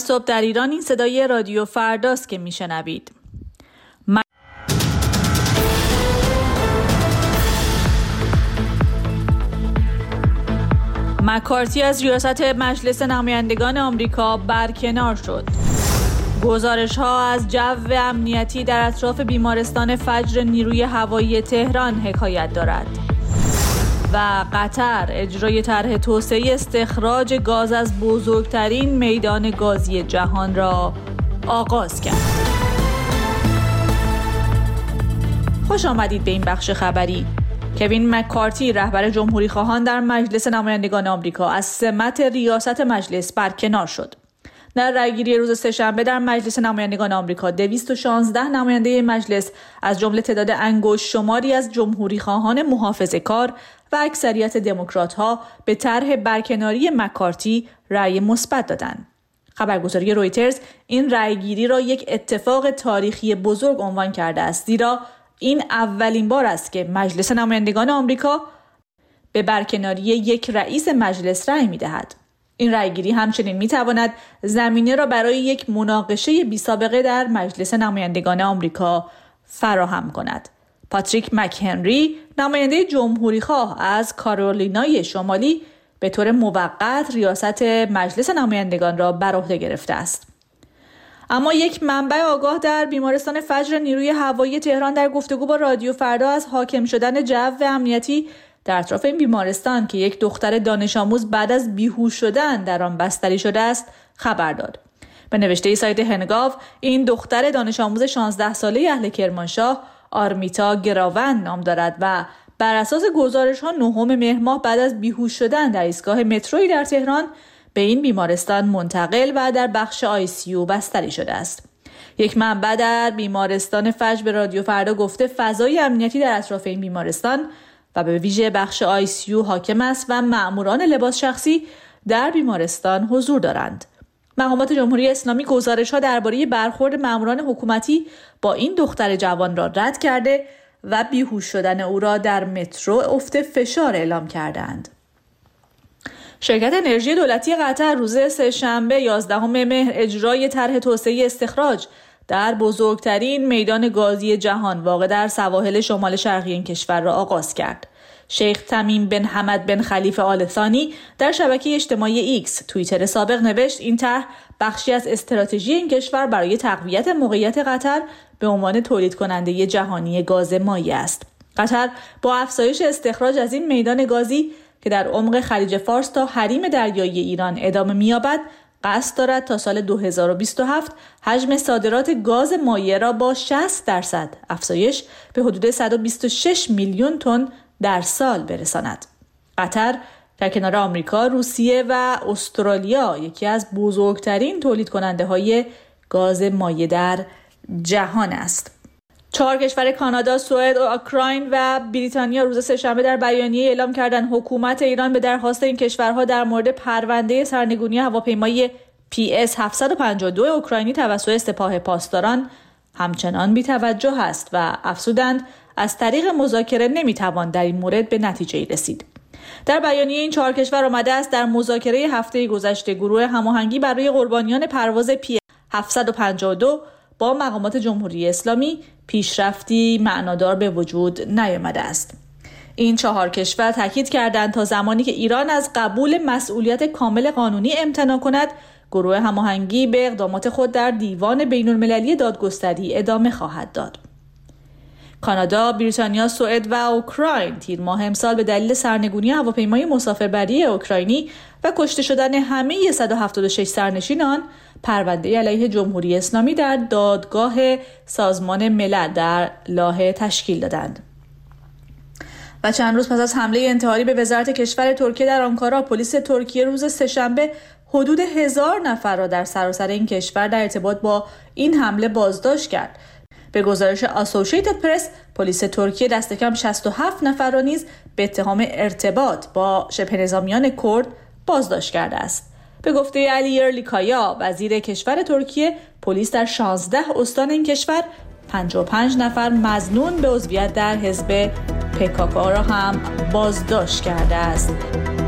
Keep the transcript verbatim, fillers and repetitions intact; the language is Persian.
صبح در ایران این صدای رادیو فرداست که میشنوید. من... مکارتی از ریاست مجلس نمایندگان آمریکا برکنار شد. گزارش ها از جو امنیتی در اطراف بیمارستان فجر نیروی هوایی تهران حکایت دارد. و قطر اجرای طرح توسعه استخراج گاز از بزرگترین میدان گازی جهان را آغاز کرد. خوش آمدید به این بخش خبری. کوین مکارتی رهبر جمهوری خواهان در مجلس نمایندگان آمریکا از سمت ریاست مجلس برکنار شد. در رأیگیری روز سه‌شنبه در مجلس نمایندگان آمریکا دویست و شانزده نماینده مجلس از جمله تعداد انگشت شماری از جمهوری خواهان محافظه‌کار و اکثریت دموکرات‌ها به طرح برکناری مکارتی رأی مثبت دادند. خبرگزاری رویترز این رأیگیری را یک اتفاق تاریخی بزرگ عنوان کرده است، زیرا این اولین بار است که مجلس نمایندگان آمریکا به برکناری یک رئیس مجلس رأی می‌دهد. این رأیگیری همچنین می‌تواند زمینه را برای یک مناقشه بی‌سابقه در مجلس نمایندگان آمریکا فراهم کند. پاتریک مکهنری، نماینده جمهوری‌خواه از کارولینای شمالی، به طور موقت ریاست مجلس نمایندگان را بر عهده گرفته است. اما یک منبع آگاه در بیمارستان فجر نیروی هوایی تهران در گفتگو با رادیو فردا از حاکم شدن جو امنیتی در اطراف این بیمارستان که یک دختر دانش آموز بعد از بیهوش شدن در آن بستری شده است خبر داد. به نوشته سایت هنگاو، این دختر دانش آموز شانزده ساله اهل کرمانشاه آرمیتا گراون نام دارد و بر اساس گزارش‌ها نهم مهر ماه بعد از بیهوش شدن در ایستگاه متروی در تهران به این بیمارستان منتقل و در بخش آی سی یو بستری شده است. یک منبع در بیمارستان فجر به رادیو فردا گفته فضای امنیتی در اطراف این بیمارستان و به ویژه بخش آی سی یو حاکم است و مأموران لباس شخصی در بیمارستان حضور دارند. مقامات جمهوری اسلامی گزارش‌ها درباره برخورد مأموران حکومتی با این دختر جوان را رد کرده و بیهوش شدن او را در مترو افت فشار اعلام کردند. شرکت انرژی دولتی قطر روز سه‌شنبه یازدهم مهر اجرای طرح توسعه استخراج در بزرگترین میدان گازی جهان واقع در سواحل شمال شرقی این کشور را آغاز کرد. شیخ تمیم بن حمد بن خلیفه آل ثانی در شبکه اجتماعی ایکس توییتر سابق نوشت این طرح بخشی از استراتژی این کشور برای تقویت موقعیت قطر به عنوان تولید کننده جهانی گاز مایع است. قطر با افزایش استخراج از این میدان گازی که در عمق خلیج فارس تا حریم دریایی ایران ادامه می‌یابد، قصد دارد تا سال دو هزار و بیست و هفت حجم صادرات گاز مایع را با شصت درصد افزایش به حدود صد و بیست و شش میلیون تن در سال برساند. قطر در کنار آمریکا، روسیه و استرالیا یکی از بزرگترین تولید کننده های گاز مایع در جهان است. چهار کشور کانادا، سوئد، اوکراین و بریتانیا روز سه‌شنبه در بیانیه اعلام کردند حکومت ایران به درخواست این کشورها در مورد پرونده سرنگونی هواپیمای پی اس هفتصد و پنجاه و دو اوکراینی توسط سپاه پاسداران همچنان بی‌توجه است و افزودند از طریق مذاکره نمیتوان در این مورد به نتیجه‌ای رسید. در بیانیه این چهار کشور آمده است در مذاکره هفته گذشته گروه هماهنگی برای قربانیان پرواز پی هفتصد و پنجاه و دو با مقامات جمهوری اسلامی پیشرفتی معنادار به وجود نیامده است. این چهار کشور تاکید کردند تا زمانی که ایران از قبول مسئولیت کامل قانونی امتناع کند، گروه هماهنگی به اقدامات خود در دیوان بین‌المللی دادگستری ادامه خواهد داد. کانادا، بریتانیا، سوئد و اوکراین تیر ماه امسال به دلیل سرنگونی هواپیمای مسافربری اوکراینی و کشته شدن همه صد و هفتاد و شش سرنشین آن پرونده علیه جمهوری اسلامی در دادگاه سازمان ملل در لاهه تشکیل دادند. و چند روز پس از حمله انتحاری به وزارت کشور ترکیه در آنکارا، پلیس ترکیه روز سه‌شنبه حدود هزار نفر را در سراسر این کشور در ارتباط با این حمله بازداشت کرد. به گزارش اسوسییتد پرس، پلیس ترکیه دست کم شصت و هفت نفر را نیز به اتهام ارتباط با شبه نظامیان کرد بازداشت کرده است. به گفته علی یرلیکایا، وزیر کشور ترکیه، پلیس در شانزده استان این کشور پنجاه و پنج نفر مظنون به عضویت در حزب پی کی کی را هم بازداشت کرده است.